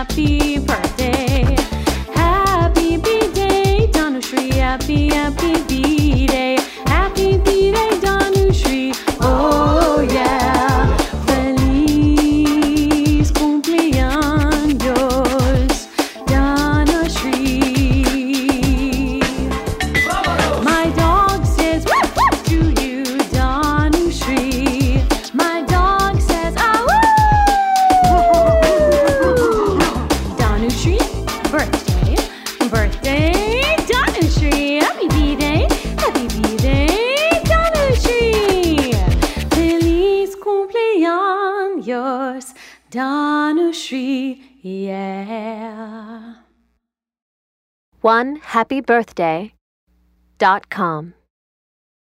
happy birthday. Happy B-Day, Dhanushri, happy B-Day. Happy B-Day, Dhanushri, oh yeah. Feliz cumpleaños, Dhanushri. My dog says woof woof to you, Dhanushri. My dog says ah woo. Dhanushri, birthday, Dhanushri. Happy B-Day, Dhanushri. Feliz cumpleaños, Dhanushri, yeah. OneHappyBirthday.com